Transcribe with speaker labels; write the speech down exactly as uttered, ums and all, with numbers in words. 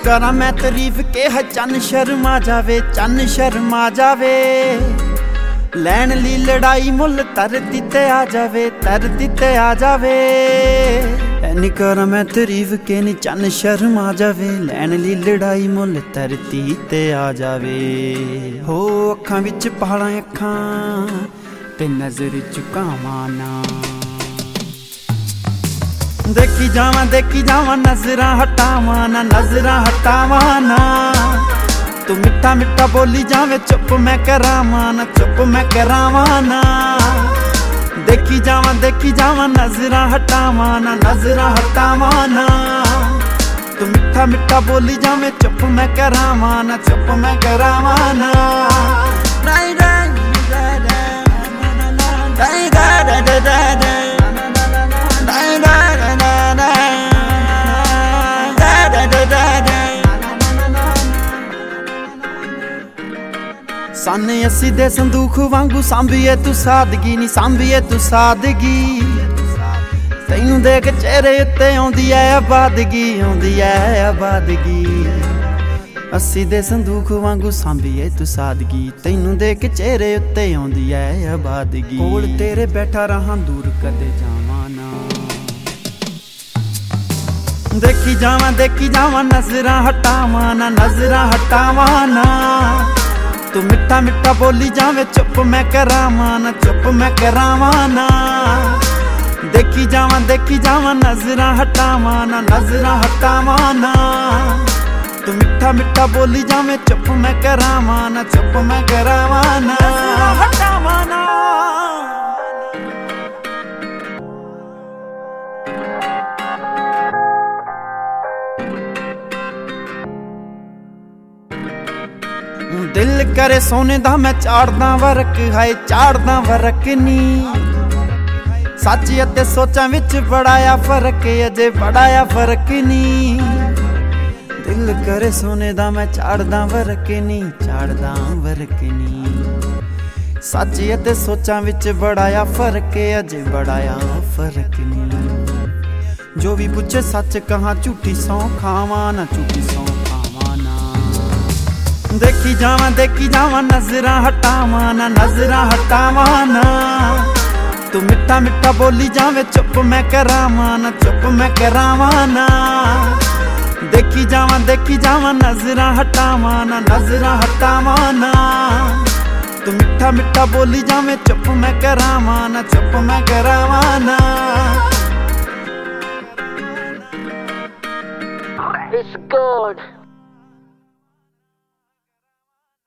Speaker 1: करा मैं तारीफ के है चन शर्मा जावे, चन शर्मा जावे। लैन ली लड़ाई मुल धरती ते आ जावे, धरती ते आ जावे। ऐनी करा मैं तारीफ के नी चन शर्मा जावे, लैन ली लड़ाई मुल धरती ते आ जावे। हो अखां विच पहाड़ां अखां ते नजर झुकावां ना, देखी जावां देखी जावां नजरां हटावां ना, नजरां हटावां ना। तू मिठा मिठा बोली जावे चुप मैं करावां ना, चुप मैं करावां ना। देखी जावां देखी जावां नजरां हटावां ना, नजरां हटावां ना। तू मिठा मिठा बोली जावे चुप मैं करावां ना, चुप मैं करावां ना। साने अस्सी दे संदूख वांगू सांभीए तू सादगी नी, सांभीए तू सादगी। तैनू देख चेहरे उत्ते आउंदी ऐ आबादगी, आउंदी ऐ आबादगी। अस्सी दे संदूख वांगू सांभीए तू सादगी, तैनू देख चेहरे उत्ते आउंदी ऐ आबादगी। कोल तेरे बैठा रहां दूर कदे जावां ना, देखी जावां देखी जावां नजरां हटावां ना, नजरां हटावां ना। तू मिठा मिठा बोली जावे चुप मैं करावां ना, चुप मैं करावां ना। देखी जावां देखी जावां नजरां हटावां ना, नजरां हटावां ना। तू मिठा मिठा बोली जावे चुप मैं करावां ना, चुप मैं करावां ना, हटावां ना। दिल करे सोने दा मैं चाड़दा वरक, हाय चाड़दा वरक नी। सच अते सोचां विच बड़ाया फर्क, अजे बड़ाया फर्क नी। दिल करे सोने दा मैं चाड़दा वरक नी, चाड़दा वरक नी। सच अते सोचां विच बड़ाया फर्क, अजे बड़ाया फर्क नी। जो भी पूछे सच कहां झूठी सौ खावां ना, झूठी सौ खावां ना। देखी जावां देखी जावां नजरां हटावां ना, नजरां हटावां ना। तू मिठा मिठा बोली जावे चुप मैं करावां ना, चुप मैं करावां ना। देखी जावां देखी जावां नजरां हटावां ना, नजरां हटावां ना। तू मिठा मिठा बोली जावे चुप मैं करावां ना, चुप मैं करावां ना।
Speaker 2: It's good.